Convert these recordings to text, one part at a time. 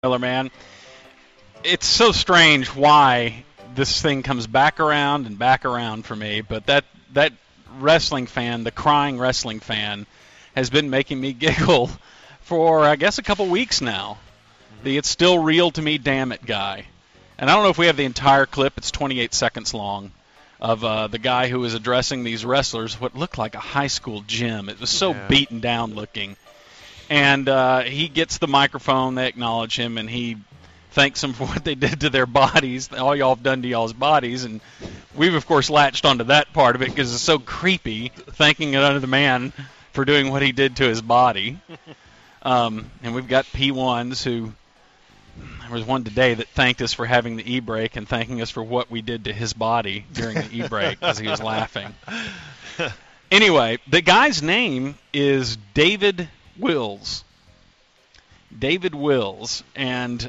Miller, man. It's so strange why this thing comes back around for me, but that wrestling fan, the crying wrestling fan, has been making me giggle for, I guess, a couple weeks now. The "it's still real to me, damn it" guy. And I don't know if we have the entire clip. It's 28 seconds long of the guy who was addressing these wrestlers, what looked like a high school gym. It was so beaten down looking. And he gets the microphone, they acknowledge him, and he thanks them for what they did to their bodies, all y'all have done to y'all's bodies. And we've, of course, latched onto that part of it because it's so creepy, thanking another man for doing what he did to his body. And we've got P1s who, there was one today that thanked us for having the e-brake and thanking us for what we did to his body during the e-brake because he was laughing. Anyway, the guy's name is David Wills. David Wills. And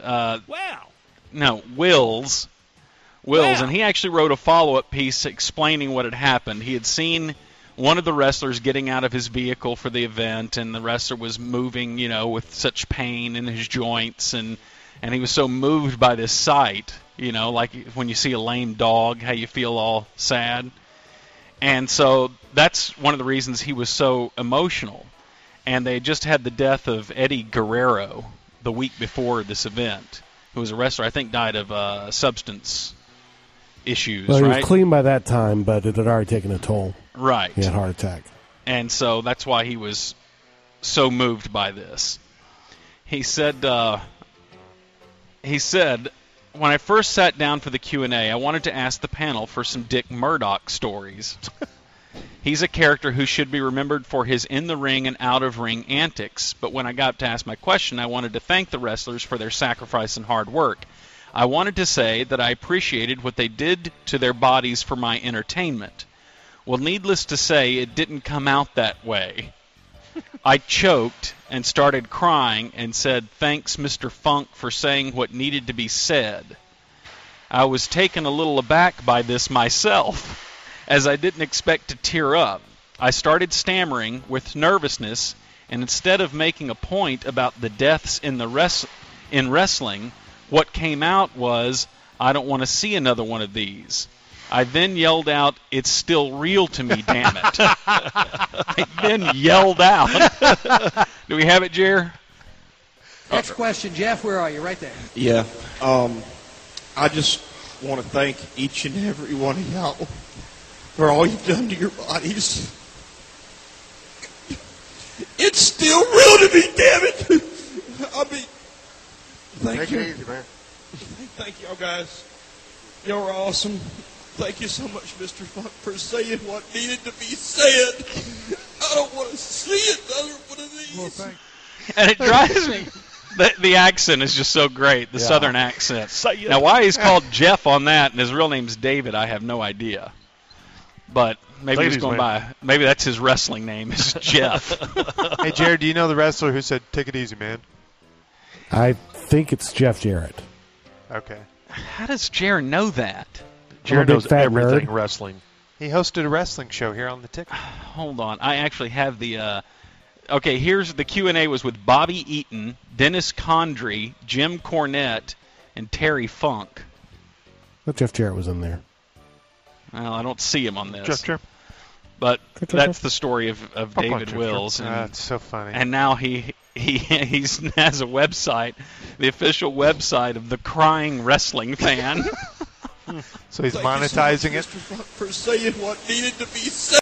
Wills. And he actually wrote a follow-up piece explaining what had happened. He had seen one of the wrestlers getting out of his vehicle for the event, and the wrestler was moving, with such pain in his joints, and he was so moved by this sight, like when you see a lame dog, how you feel all sad. And so that's one of the reasons he was so emotional. And they just had the death of Eddie Guerrero the week before this event, who was a wrestler, I think died of substance issues, well, he right? was clean by that time, but it had already taken a toll. Right. He had a heart attack. And so that's why he was so moved by this. He said, when I first sat down for the Q&A, I wanted to ask the panel for some Dick Murdoch stories. He's a character who should be remembered for his in-the-ring and out-of-ring antics, but when I got to ask my question, I wanted to thank the wrestlers for their sacrifice and hard work. I wanted to say that I appreciated what they did to their bodies for my entertainment. Well, needless to say, it didn't come out that way. I choked and started crying and said, "Thanks, Mr. Funk, for saying what needed to be said." I was taken a little aback by this myself, as I didn't expect to tear up. I started stammering with nervousness, and instead of making a point about the deaths in wrestling, what came out was, "I don't want to see another one of these." I then yelled out, "It's still real to me, damn it." I then yelled out. Do we have it, Jer? Next question, Jeff, where are you? Right there. Yeah. I just want to thank each and every one of y'all for all you've done to your bodies. It's still real to me, damn it. Thank you. Take it easy, man. Thank y'all guys. Y'all are awesome. Thank you so much, Mr. Funk, for saying what needed to be said. I don't want to see another one of these. Well, thanks. And it drives me. The accent is just so great, the southern accent. Now, why he's called Jeff on that and his real name's David, I have no idea. But maybe he's going by. Maybe that's his wrestling name is Jeff. Hey, Jared, do you know the wrestler who said, "Take it easy, man"? I think it's Jeff Jarrett. Okay. How does Jared know that? Jared big knows fat everything nerd. wrestling. He hosted a wrestling show here on the ticket. Hold on. I actually have the... Okay, here's the Q&A was with Bobby Eaton, Dennis Condrey, Jim Cornette, and Terry Funk. But Jeff Jarrett was in there. Well, I don't see him on this. Jeff. But that's the story of David Wills. That's so funny. And now he has a website, the official website of the Crying Wrestling Fan. So he's monetizing it? Mr. Funk, for saying what needed to be said.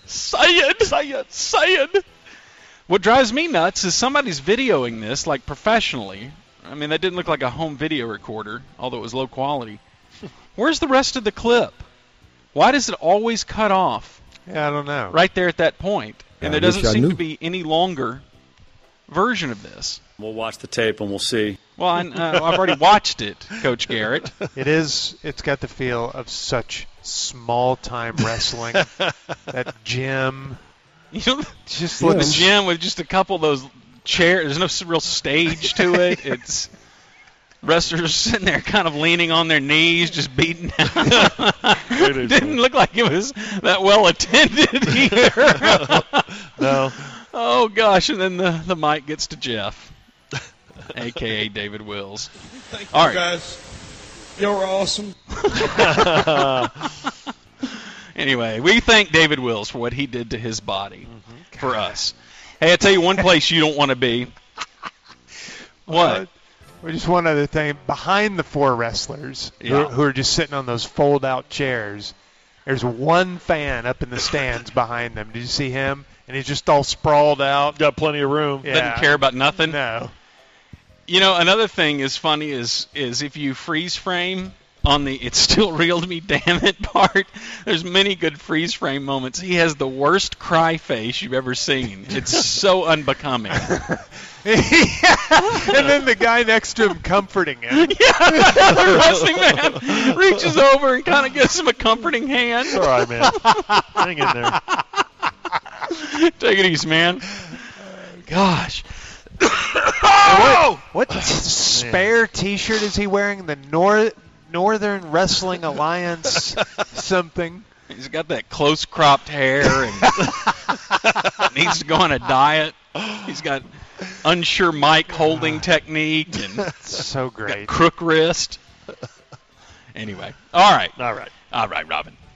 Say it. What drives me nuts is somebody's videoing this, like, professionally. I mean, that didn't look like a home video recorder, although it was low quality. Where's the rest of the clip? Why does it always cut off? Yeah, I don't know. Right there at that point. And there I wish doesn't I seem knew. to be any longer version of this. We'll watch the tape and we'll see. Well, I've already watched it, Coach Garrett. It's got the feel of such small-time wrestling. That gym. Just the gym with just a couple of those chairs. There's no real stage to it. It's wrestlers sitting there kind of leaning on their knees, just beating down. It didn't look like it was that well attended either. No. Oh, gosh, and then the mic gets to Jeff. a.k.a. David Wills. Thank you, All right. guys. Y'all were awesome. Anyway, we thank David Wills for what he did to his body for us. Hey, I tell you one place you don't want to be. What? Well, just one other thing. Behind the four wrestlers who are just sitting on those fold-out chairs, there's one fan up in the stands behind them. Did you see him? And he's just all sprawled out. Got plenty of room. Yeah. Doesn't care about nothing. No. You know, another thing is funny is if you freeze frame on the "it's still real to me, damn it" part, there's many good freeze frame moments. He has the worst cry face you've ever seen. It's so unbecoming. And then the guy next to him comforting him. The wrestling man reaches over and kind of gives him a comforting hand. All right, man. Hang in there. Take it easy, man. Gosh. What spare T-shirt is he wearing? The Northern Wrestling Alliance something. He's got that close cropped hair and needs to go on a diet. He's got unsure mic holding technique and So great. crook wrist. Anyway. All right. All right. All right, Robin.